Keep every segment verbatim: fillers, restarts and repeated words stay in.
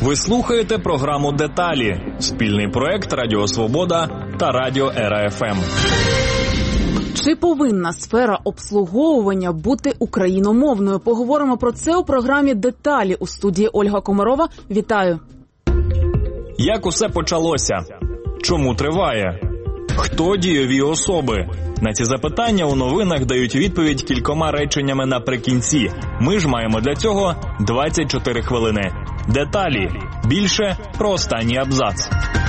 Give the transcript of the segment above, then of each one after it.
Ви слухаєте програму «Деталі» – спільний проект Радіо Свобода та Радіо Ера Еф Ем. Чи повинна сфера обслуговування бути україномовною? Поговоримо про це у програмі «Деталі». У студії Ольга Комарова. Вітаю. Як усе почалося? Чому триває? Хто дієві особи? На ці запитання у новинах дають відповідь кількома реченнями наприкінці. Ми ж маємо для цього двадцять чотири хвилини. Деталі. Більше про останній абзац.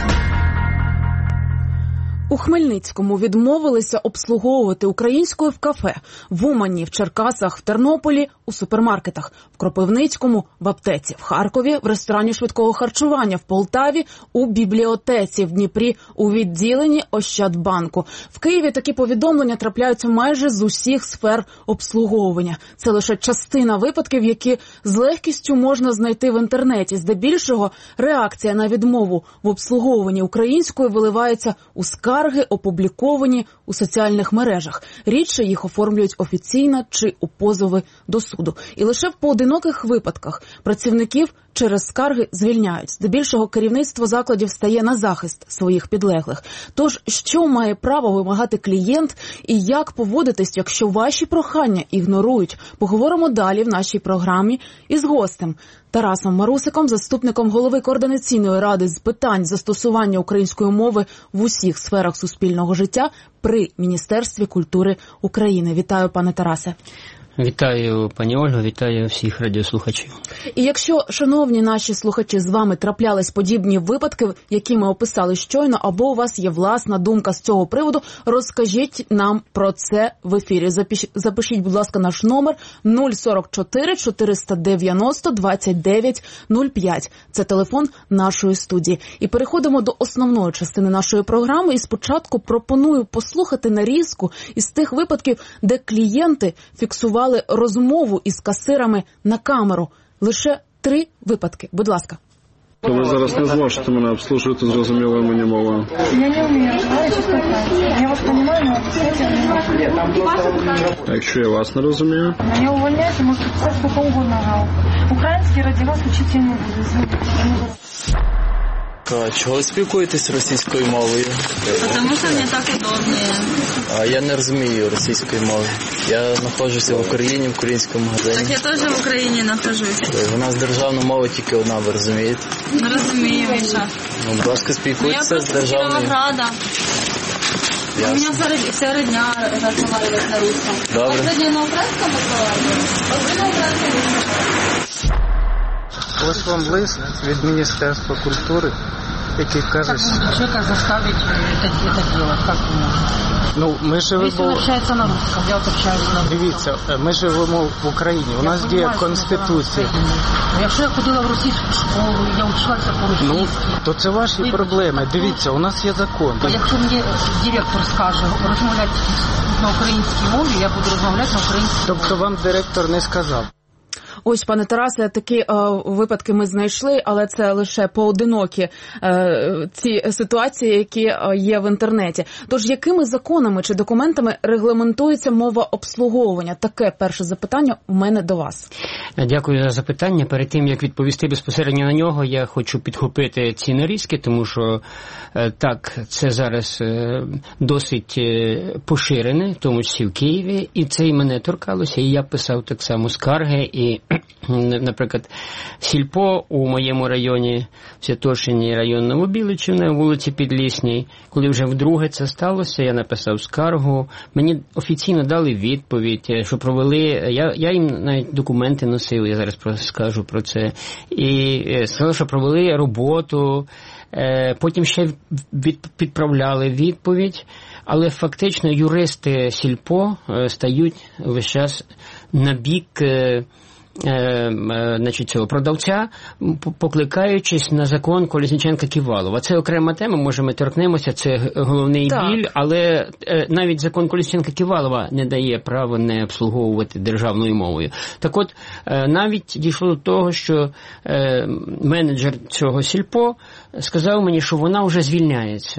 У Хмельницькому відмовилися обслуговувати українською в кафе, в Умані, в Черкасах, в Тернополі, у супермаркетах, в Кропивницькому, в аптеці, в Харкові, в ресторані швидкого харчування, в Полтаві, у бібліотеці, в Дніпрі, у відділенні Ощадбанку. В Києві такі повідомлення трапляються майже з усіх сфер обслуговування. Це лише частина випадків, які з легкістю можна знайти в інтернеті. Здебільшого реакція на відмову в обслуговуванні українською виливається у скарги, опубліковані у соціальних мережах. Рідше їх оформлюють офіційно чи у позови до суду. І лише в поодиноких випадках працівників через скарги звільняють. Здебільшого керівництво закладів стає на захист своїх підлеглих. Тож, що має право вимагати клієнт і як поводитись, якщо ваші прохання ігнорують? Поговоримо далі в нашій програмі із гостем Тарасом Марусиком, заступником голови Координаційної ради з питань застосування української мови в усіх сферах суспільного життя при Міністерстві культури України. Вітаю, пане Тарасе. Вітаю, пані Ольго, вітаю всіх радіослухачів. І якщо, шановні наші слухачі, з вами траплялись подібні випадки, які ми описали щойно, або у вас є власна думка з цього приводу, розкажіть нам про це в ефірі. Запиш... Запишіть, будь ласка, наш номер нуль сорок чотири чотириста дев'яносто двадцять дев'ять нуль п'ять. Це телефон нашої студії. І переходимо до основної частини нашої програми. І спочатку пропоную послухати нарізку із тих випадків, де клієнти фіксували розмову із касирами на камеру. Лише три випадки. Будь ласка. Ви зараз не зможете мене обслужувати зрозумілою мені мовою. Я не вмію розмовляти. Я вас розумію, але а якщо я вас не розумію? Я увольняюся, можете писати скільки угодно. Український раді вас вчити не буду. А чого ви спілкуєтесь російською мовою? Тому що мені так удобніше. А я не розумію російської мови. Я знаходжуся в Україні, в українському магазині. Так я теж в Україні знаходжусь. У нас державна мова тільки одна, ви розумієте? Не розумію, Міша. Ну, будь ласка, спілкуйтеся з державною. Я просто Кіровограда. У меня вся родня разговаривает на русском. Добре. А сьогодні на українському разговариваем? А ви на українському? Ось вам лист від Міністерства культури, який каже... Человека заставить это, это делать, как вы можете? Ну, ми живемо... Если он общается на русском, я вот общаюсь на русском. Дивіться, ми живемо в Україні, у нас діє Конституція. Якщо я ходила в російську школу, я вчилася по-російськи. Ну, то це ваші ви... проблеми. Дивіться, у нас є закон. А якщо мені директор скаже розмовляти на українській мові, я буду розмовляти на українській мові. Тобто вам директор не сказав? Ось, пане Тарасе, такі е, випадки ми знайшли, але це лише поодинокі е, ці ситуації, які є в інтернеті. Тож, якими законами чи документами регламентується мова обслуговування? Таке перше запитання у мене до вас. Дякую за запитання. Перед тим, як відповісти безпосередньо на нього, я хочу підхопити ці нарізки, тому що е, так, це зараз е, досить е, поширене, в тому числі в Києві, і це і мене торкалося, і я писав так само скарги, і наприклад, сільпо у моєму районі, в Святошині, район Новобіличівна, вулиці Підлісній. Коли вже вдруге це сталося, я написав скаргу. Мені офіційно дали відповідь, що провели, я, я їм навіть документи носив, я зараз скажу про це. І сказали, що провели роботу, потім ще від, підправляли відповідь, але фактично юристи сільпо стають весь час на бік значить, цього продавця, покликаючись на закон Колесніченка-Ківалова. Це окрема тема, може ми торкнемося, це головний так. біль, але навіть закон Колесніченка-Ківалова не дає права не обслуговувати державною мовою. Так от, навіть дійшло до того, що менеджер цього сільпо сказав мені, що вона вже звільняється.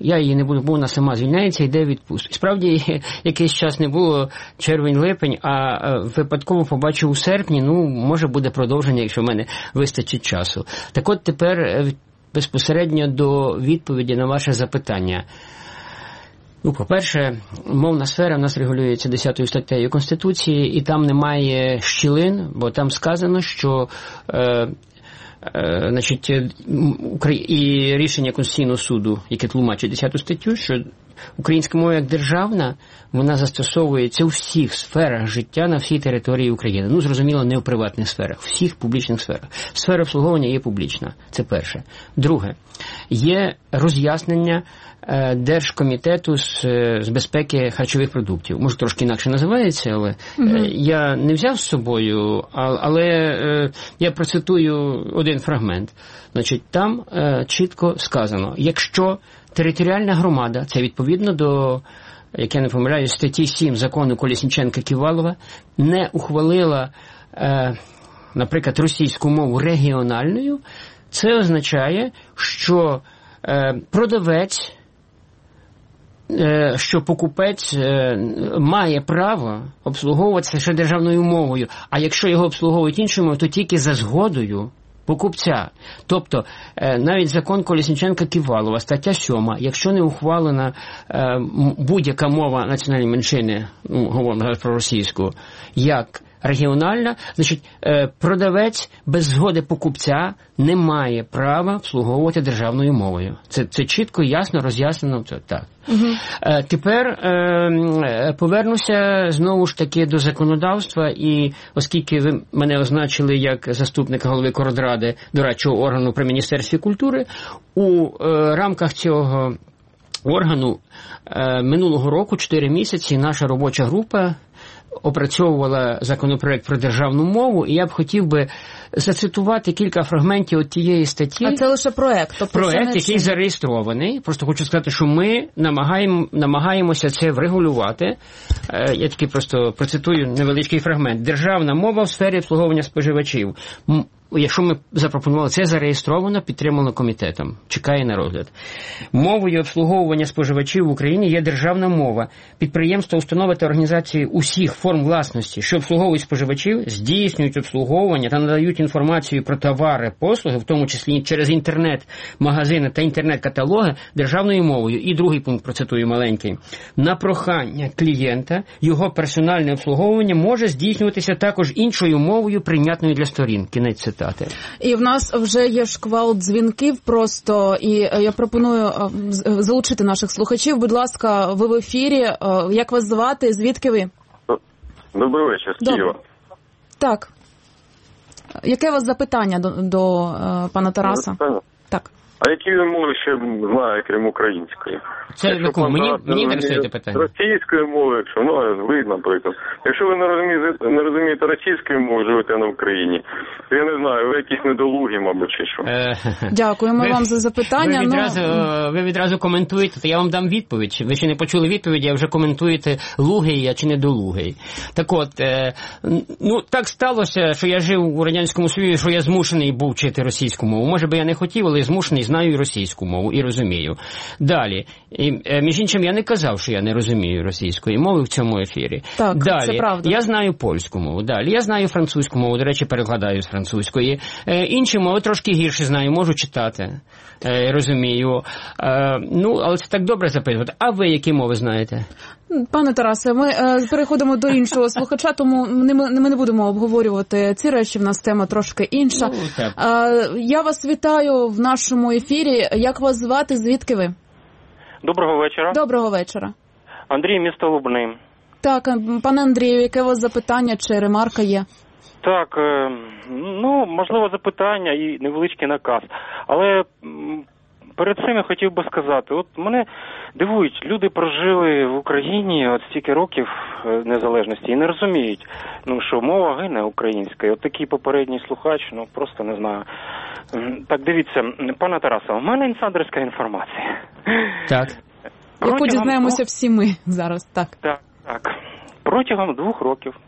я її не буду, бо вона сама звільняється, йде відпустку. Справді, якийсь час не було, червень-липень, а випадково побачив у серпні, ну, може буде продовження, якщо в мене вистачить часу. Так от тепер безпосередньо до відповіді на ваше запитання. Ну, по-перше, мовна сфера в нас регулюється десятою статтею Конституції, і там немає щілин, бо там сказано, що е, е, значить, і рішення Конституційного суду, яке тлумачить десяту статтю, що українська мова як державна, вона застосовується у всіх сферах життя на всій території України. Ну, зрозуміло, не в приватних сферах, в всіх публічних сферах. Сфера обслуговування є публічна, це перше. Друге, є роз'яснення Держкомітету з, з безпеки харчових продуктів. Може, трошки інакше називається, але угу. я не взяв з собою, але я процитую один фрагмент. Значить, там чітко сказано, якщо територіальна громада, це відповідно до, як я не помиляюсь, статті сім закону Колесніченка-Ківалова, не ухвалила, наприклад, російську мову регіональною, це означає, що продавець, що покупець має право обслуговуватися ще державною мовою, а якщо його обслуговують іншою мовою, то тільки за згодою покупця. Тобто, навіть закон Колесніченка-Ківалова, стаття сьома, якщо не ухвалена будь-яка мова національної меншини, ну, говоримо зараз про російську, як регіональна, значить, продавець без згоди покупця не має права обслуговувати державною мовою. Це, це чітко, ясно роз'яснено. Це так. Угу. Тепер е, повернуся знову ж таки до законодавства, і оскільки ви мене означили як заступника голови Коордради дорадчого органу при Міністерстві культури, у е, рамках цього органу е, минулого року, чотири місяці, наша робоча група опрацьовувала законопроект про державну мову, і я б хотів би зацитувати кілька фрагментів от тієї статті. А це лише проект? Тобто проект, не... який зареєстрований. Просто хочу сказати, що ми намагаємо, намагаємося це врегулювати. Я таки просто процитую невеличкий фрагмент. Державна мова в сфері обслуговування споживачів. Якщо ми запропонували, це зареєстровано, підтримано комітетом. Чекає на розгляд. Мовою обслуговування споживачів в Україні є державна мова. Підприємства, установи та організації усіх форм власності, що обслуговують споживачів, здійснюють обслуговування та надають інформацію про товари, послуги, в тому числі через інтернет, магазини та інтернет-каталоги, державною мовою. І другий пункт, процитую маленький. На прохання клієнта його персональне обслуговування може здійснюватися також іншою мовою, прийнятною для сторін. Кінець цитати. І в нас вже є шквал дзвінків просто, і я пропоную залучити наших слухачів. Будь ласка, ви в ефірі. Як вас звати? Звідки ви? Добрий вечір, з Києва. Так. Яке у вас запитання до, до е, пана Тараса? Запитання? Так. А які він мови ще знає, крім української? Це яку? Мені, мені інтересує питання. Російської мови, якщо, ну, ви, наприклад. Якщо ви не розумієте, не розумієте російської мови, живете на Україні, то я не знаю, ви якісь недолугі, мабуть, чи що. Дякуємо ви, вам за запитання. Ви відразу, ну... ви відразу коментуєте, то я вам дам відповідь. Ви ще не почули відповіді, а вже коментуєте, лугий я чи недолугий. Так от, е, ну, так сталося, що я жив у Радянському Союзі, що я змушений був вчити російську мову. Може би я не хотів, але змушений, знаю і російську мову, і розумію. Далі. І, е, між іншим, я не казав, що я не розумію російської мови в цьому ефірі. Так, Далі. Це правда. Я знаю польську мову. Далі. Я знаю французьку мову, до речі, перекладаю з французької. Е, інші мови трошки гірше знаю, можу читати. Е, розумію. Е, ну, але це так добре запитувати. А ви які мови знаєте? Пане Тарасе, ми е, переходимо до іншого слухача, тому не, ми не будемо обговорювати ці речі, в нас тема трошки інша. Ну, так. Е, я вас вітаю в нашому ефірі. Як вас звати, звідки ви? Доброго вечора. Доброго вечора. Андрій, місто Лубни. Так, пане Андрію, яке у вас запитання чи ремарка є? Так, ну, можливо, запитання і невеличкий наказ. Але перед цим я хотів би сказати, от мене дивують, люди прожили в Україні от стільки років незалежності і не розуміють, ну, що мова гине українська. І от такий попередній слухач, ну, просто не знаю. Так, дивіться, пане Тарасе, у мене інсайдерська інформація. Так. Яку дізнаємося всі ми зараз, так. Так, так. Протягом двох років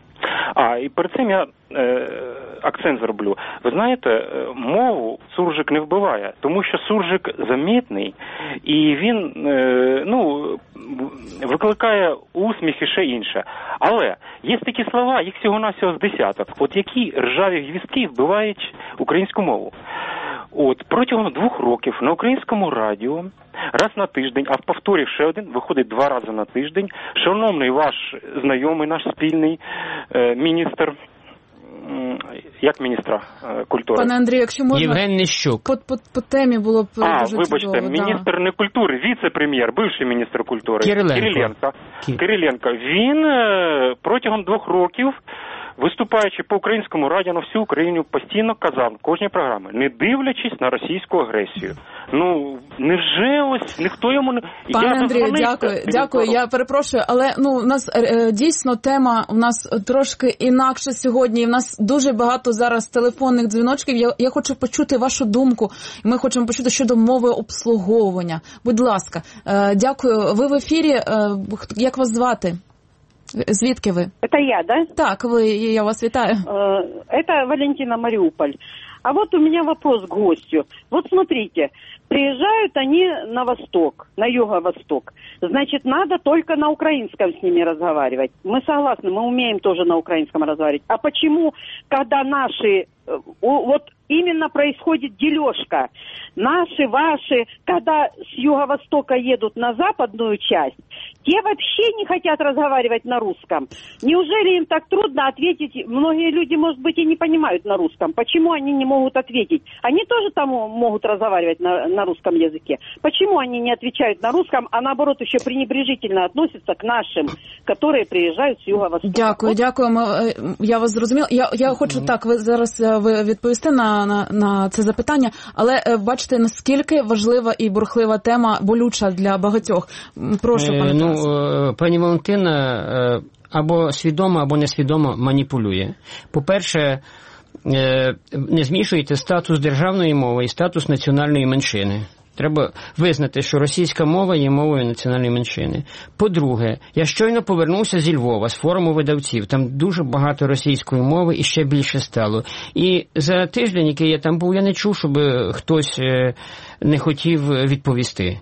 А, і перед цим я е, акцент зроблю. Ви знаєте, мову суржик не вбиває, тому що суржик замітний, і він, е, ну, викликає усміх і ще інше. Але є такі слова, їх всього-навсього з десяток, от які ржаві гвіздки вбивають українську мову. От, протягом двох років на українському радіо раз на тиждень, а в повторі ще один, виходить два рази на тиждень, шановний ваш знайомий, наш спільний е, міністр, як міністра е, культури? Пане Андрію, якщо можна... Євген Нищук. По, по, по темі було б а, дуже вибачте, чудово. міністр да. не культури, віце-прем'єр, бивший міністр культури. Кириленко. Кириленко. Ки... Кириленко. Він е, протягом двох років, виступаючи по українському радіо на всю Україну, постійно казав в кожній програмі, не дивлячись на російську агресію. Ну, невже ось ніхто йому не... Пане я Андрію, дякую, дякую, я перепрошую, але ну, у нас е, дійсно тема у нас трошки інакше сьогодні, і в нас дуже багато зараз телефонних дзвіночків, я, я хочу почути вашу думку, ми хочемо почути щодо мови обслуговування. Будь ласка, е, дякую, ви в ефірі, е, як вас звати? Звідки вы? Это я, да? Так, вы, я вас витаю. Это Валентина, Мариуполь. А вот у меня вопрос к гостю. Вот смотрите, приезжают они на восток, на юго-восток. Значит, надо только на украинском с ними разговаривать. Мы согласны, мы умеем тоже на украинском разговаривать. А почему, когда наши... Вот именно происходит дележка. Наши, ваши, когда с юго-востока едут на западную часть, те вообще не хотят разговаривать на русском. Неужели им так трудно ответить? Многие люди, может быть, и не понимают на русском. Почему они не могут ответить? Они тоже там могут разговаривать на, на русском языке. Почему они не отвечают на русском, а наоборот еще пренебрежительно относятся к нашим, которые приезжают с юго-востока? Дякую, дякую. Я вас зрозуміла. Я, я хочу так, ви зараз ви відповісти на, на, на це запитання, але бачите, наскільки важлива і бурхлива тема, болюча для багатьох. Прошу, пане Ну, пані Валентина або свідомо, або несвідомо маніпулює. По-перше, не змішуйте статус державної мови і статус національної меншини. Треба визнати, що російська мова є мовою національної меншини. По-друге, я щойно повернувся зі Львова, з форуму видавців. Там дуже багато російської мови і ще більше стало. І за тиждень, який я там був, я не чув, щоб хтось не хотів відповісти.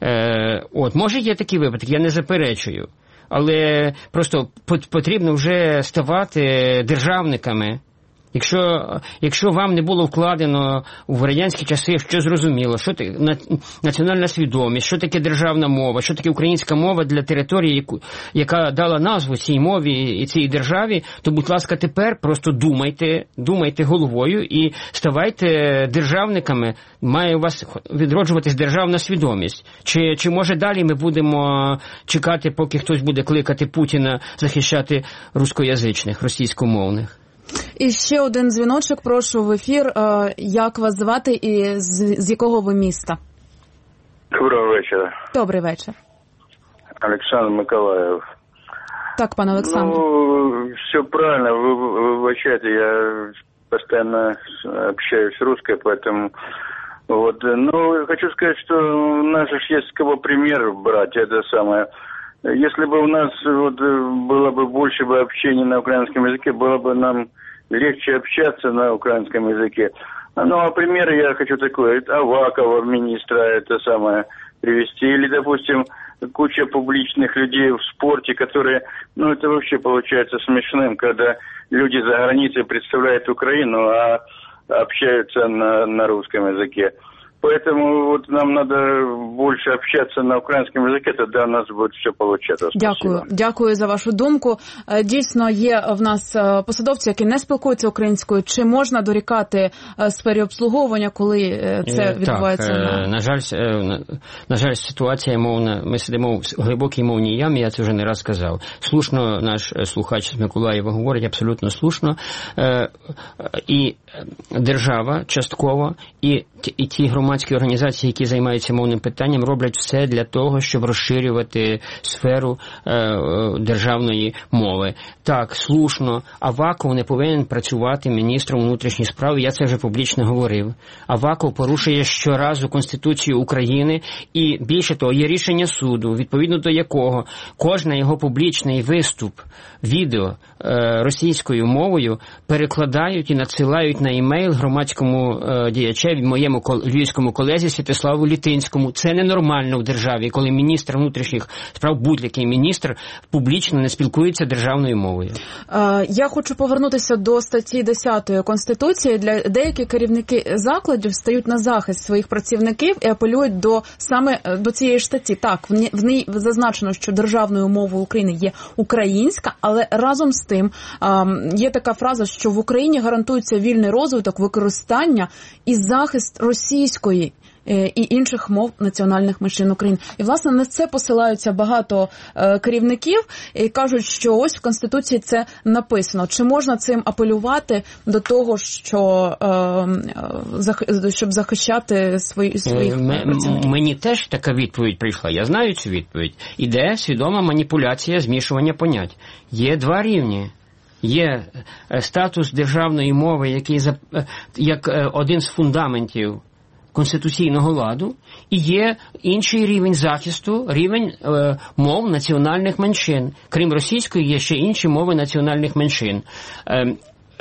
От, може є такі випадки, я не заперечую. Але просто потрібно вже ставати державниками. Якщо, якщо вам не було вкладено в радянські часи, що зрозуміло, що таке національна свідомість, що таке державна мова, що таке українська мова для території, яку, яка дала назву цій мові і цій державі, то, будь ласка, тепер просто думайте, думайте головою і ставайте державниками. Має у вас відроджуватись державна свідомість. Чи, чи може далі ми будемо чекати, поки хтось буде кликати Путіна захищати рускоязичних, російськомовних? І ще один дзвіночок, прошу, в ефір. Як вас звати і з, з якого ви міста? Доброго вечора. Добрий вечір. Олександр Миколаїв. Так, пане Олександр. Ну, все правильно, вы, вы в чате, я постоянно общаюсь с русской, поэтому... Вот, ну, хочу сказать, что у нас же есть с кого пример брать, это самое... Если бы у нас вот было бы больше бы общения на украинском языке, было бы нам легче общаться на украинском языке. Ну, а примеры я хочу такое, это Авакова, министра, это самое, привести. Или, допустим, куча публичных людей в спорте, которые, ну, это вообще получается смешным, когда люди за границей представляют Украину, а общаются на, на русском языке. Поэтому вот нам надо больше общаться на українському язикі, тоді у нас буде все получатися. Дякую. Спасибо. Дякую за вашу думку. Дійсно, є в нас посадовці, які не спілкуються українською. Чи можна дорікати сфері обслуговування, коли це відбувається? Так, на... на жаль, на жаль, ситуація мовна, ми сидимо в глибокій мовній ямі, я це вже не раз сказав. Слушно наш слухач з Миколаєва говорить, абсолютно слушно. І держава частково, і, і ті громадяни, громадські організації, які займаються мовним питанням, роблять все для того, щоб розширювати сферу е, державної мови. Так, слушно, Аваков не повинен працювати міністром внутрішніх справ, я це вже публічно говорив. Аваков порушує щоразу Конституцію України, і більше того, є рішення суду, відповідно до якого кожен його публічний виступ, відео е, російською мовою перекладають і надсилають на імейл громадському е, діячеві, моєму кол- львівському колезі Святославу Літинському. Це ненормально в державі, коли міністр внутрішніх справ, будь-який міністр, публічно не спілкується державною мовою. Е, я хочу повернутися до статті десятої Конституції. Для деякі керівники закладів стають на захист своїх працівників і апелюють до саме до цієї ж статті. Так, в ній, в ній зазначено, що державною мовою України є українська, але разом з тим є така фраза, що в Україні гарантується вільний розвиток, використання і захист російської і інших мов національних меншин України. І, власне, на це посилаються багато е, керівників і кажуть, що ось в Конституції це написано. Чи можна цим апелювати до того, що е, зах, щоб захищати свої, своїх працівників? Мені теж така відповідь прийшла. Я знаю цю відповідь. Іде свідома маніпуляція, змішування понять. Є два рівні. Є статус державної мови, який як один з фундаментів конституційного ладу, і є інший рівень захисту, рівень е, мов національних меншин. Крім російської, є ще інші мови національних меншин. Е,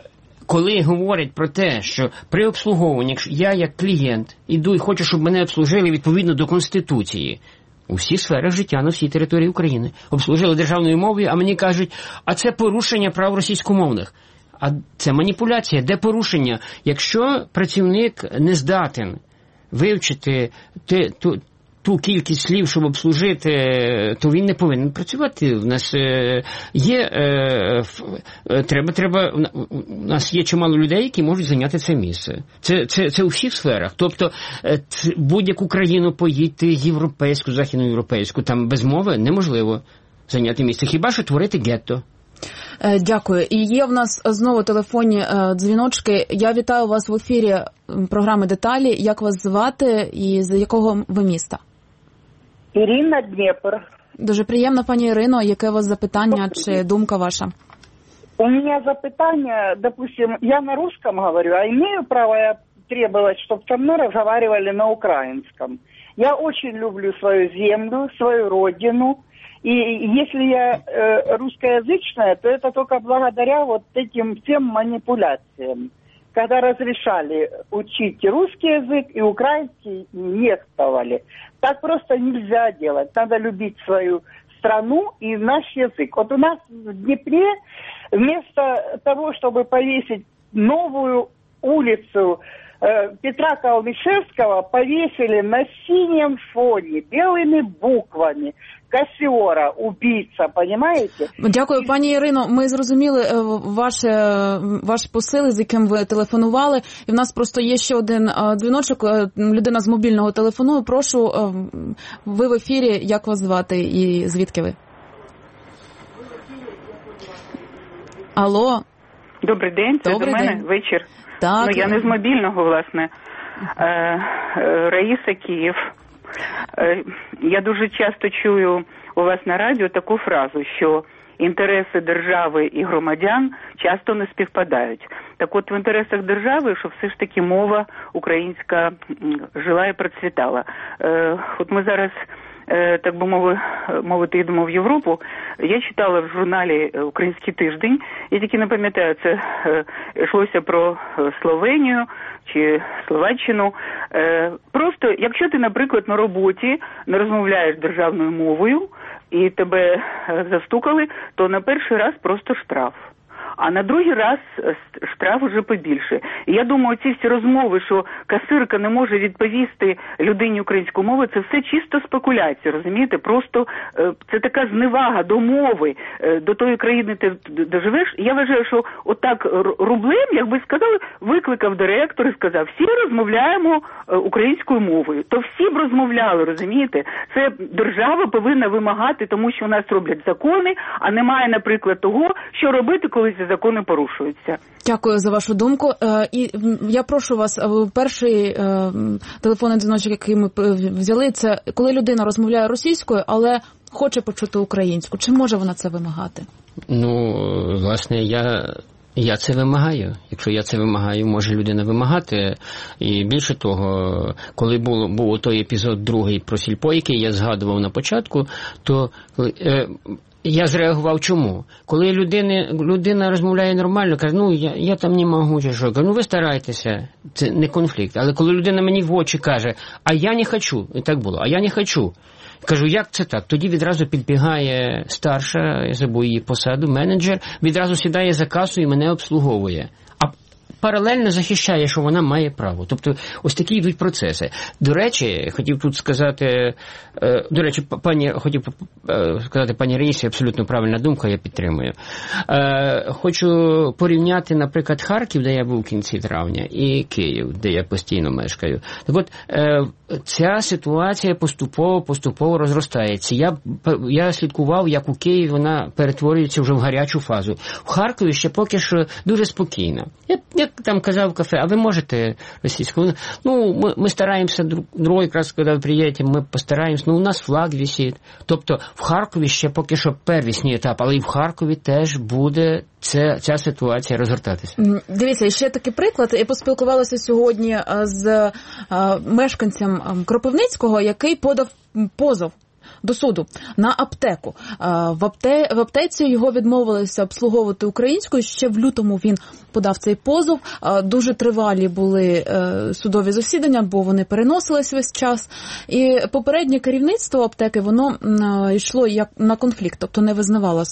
коли говорять про те, що при обслуговуванні, якщо я як клієнт іду і хочу, щоб мене обслужили відповідно до Конституції, у всіх сферах життя на всій території України обслужили державною мовою, а мені кажуть, а це порушення прав російськомовних. А це маніпуляція. Де порушення? Якщо працівник не здатен вивчити те, ту, ту кількість слів, щоб обслужити, то він не повинен працювати. У нас е, є, е, е, треба, треба, у нас є чимало людей, які можуть зайняти це місце. Це, це, це у всіх сферах. Тобто е, будь-яку країну поїдьте, європейську, західноєвропейську, там без мови неможливо зайняти місце. Хіба що творити гетто. Дякую. І є в нас знову телефонні дзвіночки. Я вітаю вас в ефірі програми «Деталі». Як вас звати і з якого ви міста? Ірина, Дніпро. Дуже приємно, пані Ірино. Яке у вас запитання чи думка ваша? У меня запитание, допустим, я на русском говорю, а имею право я требовать, чтобы со мной разговаривали на украинском. Я очень люблю свою землю, свою родину. И если я э, русскоязычная, то это только благодаря вот этим всем манипуляциям. Когда разрешали учить русский язык и украинский нехтовали. Так просто нельзя делать. Надо любить свою страну и наш язык. Вот у нас в Днепре вместо того, чтобы повесить новую улицу э, Петра Калнышевского, повесили на синем фоне белыми буквами Кассиора, убийца, понимаете? Дякую, пані Ірино. Ми зрозуміли ваше, ваш посил, з яким ви телефонували. І в нас просто є ще один дзвіночок. Людина з мобільного телефону. Прошу, ви в ефірі. Як вас звати і звідки ви? Алло. Добрий день, це Добрий до мене день. вечір. Так. Ну, я не з мобільного, власне. Е, е, Раїса, Київ. Е, я дуже часто чую у вас на радіо таку фразу, що інтереси держави і громадян часто не співпадають. Так от в інтересах держави, щоб все ж таки мова українська жила і процвітала. Е, от ми зараз, е, так би мови, мовити, йдемо в Європу. Я читала в журналі «Український тиждень», я тільки не пам'ятаю, це е, йшлося про Словенію чи Словаччину. Е, просто, якщо ти, наприклад, на роботі не розмовляєш державною мовою і тебе застукали, то на перший раз просто штраф. А на другий раз штраф вже побільше. І я думаю, ці всі розмови, що касирка не може відповісти людині українською мовою, це все чисто спекуляція, розумієте? Просто це така зневага до мови, до тої країни ти доживеш. Я вважаю, що отак Рублем, якби сказали, викликав директор і сказав, всі розмовляємо українською мовою. То всі б розмовляли, розумієте? Це держава повинна вимагати, тому що у нас роблять закони, а немає, наприклад, того, що робити, коли закони порушуються. Дякую за вашу думку. І я прошу вас, перший телефонний дзвіночок, який ми взяли, це коли людина розмовляє російською, але хоче почути українську. Чи може вона це вимагати? Ну, власне, я... Я це вимагаю. Якщо я це вимагаю, може людина вимагати. І більше того, коли було, був той епізод другий про сільпо, який я згадував на початку, то е, я зреагував чому? Коли людини, людина розмовляє нормально, каже, ну я, я там не можу, чи що. Кажу, ну ви старайтеся, це не конфлікт. Але коли людина мені в очі каже, а я не хочу, і так було, а я не хочу. Кажу, як це так? Тоді відразу підбігає старша, я забув її посаду, менеджер, відразу сідає за касу і мене обслуговує. А паралельно захищає, що вона має право. Тобто ось такі йдуть процеси. До речі, хотів тут сказати, до речі, пані, хотів сказати пані Раїсі, абсолютно правильна думка, я підтримую. Хочу порівняти, наприклад, Харків, де я був в кінці травня, і Київ, де я постійно мешкаю. Так от, ця ситуація поступово-поступово розростається. Я, я слідкував, як у Києві вона перетворюється вже в гарячу фазу. В Харкові ще поки що дуже спокійно. Я, я там казав в кафе, а ви можете російською? Ну, ми, ми стараємося, другий раз, коли ви приїдете, ми постараємося, ну, у нас флаг висить. Тобто в Харкові ще поки що первісний етап, але і в Харкові теж буде Це, ця ситуація розгортатися. Дивіться, ще такий приклад. Я поспілкувалася сьогодні з мешканцем Кропивницького, який подав позов до суду на аптеку. В, апте... в аптеці його відмовилися обслуговувати українською. Ще в лютому він подав цей позов. Дуже тривалі були судові засідання, бо вони переносились весь час. І попереднє керівництво аптеки, воно йшло як на конфлікт, тобто не визнавало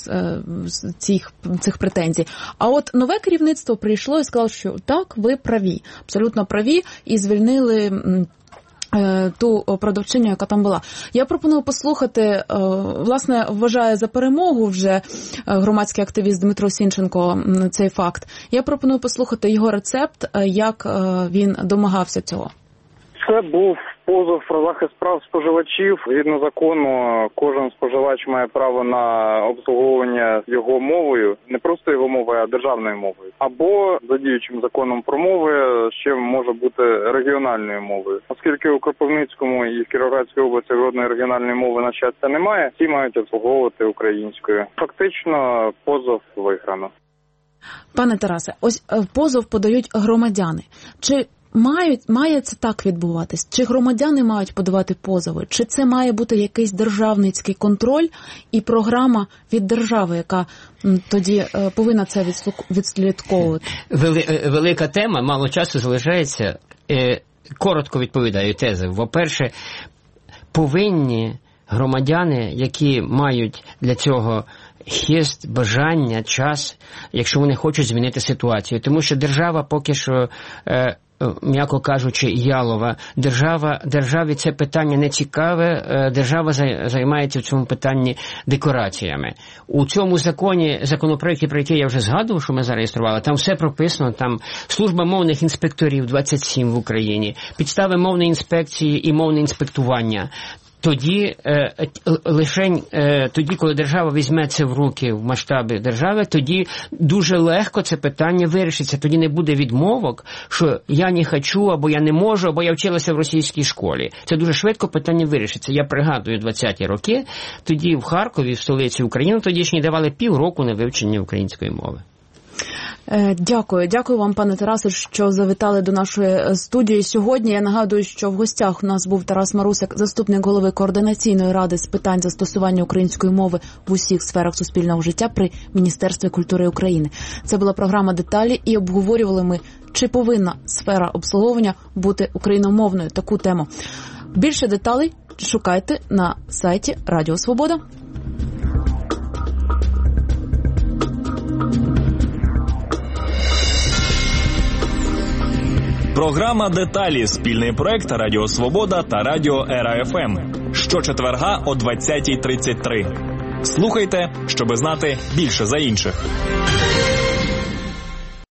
цих, цих претензій. А от нове керівництво прийшло і сказало, що так, ви праві, абсолютно праві, і звільнили ту продавчиню, яка там була. Я пропоную послухати, власне, вважає за перемогу вже громадський активіст Дмитро Сінченко цей факт. Я пропоную послухати його рецепт, як він домагався цього. Це був позов про захист прав споживачів. Згідно закону, кожен споживач має право на обслуговування його мовою, не просто його мовою, а державною мовою. Або, за діючим законом про мови, ще може бути регіональною мовою. Оскільки у Кропивницькому і в Кіровоградській області жодної регіональної мови, на щастя, немає, всі мають обслуговувати українською. Фактично, позов виграно. Пане Тарасе, ось позов подають громадяни. Чи Мають, має це так відбуватись? Чи громадяни мають подавати позови? Чи це має бути якийсь державницький контроль і програма від держави, яка м, тоді е, повинна це відслідковувати? Вели, велика тема, мало часу залишається. Е, коротко відповідаю тези. По-перше, повинні громадяни, які мають для цього хист, бажання, час, якщо вони хочуть змінити ситуацію. Тому що держава поки що... Е, м'яко кажучи, ялова. Держава, державі це питання не цікаве, держава займається в цьому питанні декораціями. У цьому законі, законопроекті, про який я вже згадував, що ми зареєстрували, там все прописано, там служба мовних інспекторів двадцять сім в Україні, підстави мовної інспекції і мовне інспектування. Тоді, е, лишень, е, тоді, коли держава візьме це в руки в масштабі держави, тоді дуже легко це питання вирішиться. Тоді не буде відмовок, що я не хочу, або я не можу, або я вчилася в російській школі. Це дуже швидко питання вирішиться. Я пригадую двадцяті роки, тоді в Харкові, в столиці України, тодішній давали півроку на вивчення української мови. Дякую. Дякую вам, пане Тарасе, що завітали до нашої студії сьогодні. Я нагадую, що в гостях у нас був Тарас Марусяк, заступник голови Координаційної ради з питань застосування української мови в усіх сферах суспільного життя при Міністерстві культури України. Це була програма «Деталі» і обговорювали ми, чи повинна сфера обслуговування бути україномовною. Таку тему. Більше деталей шукайте на сайті Радіо Свобода. Програма «Деталі» – спільний проект Радіо Свобода та Радіо Ера Еф Ем. Щочетверга о двадцятій тридцять три. Слухайте, щоби знати більше за інших.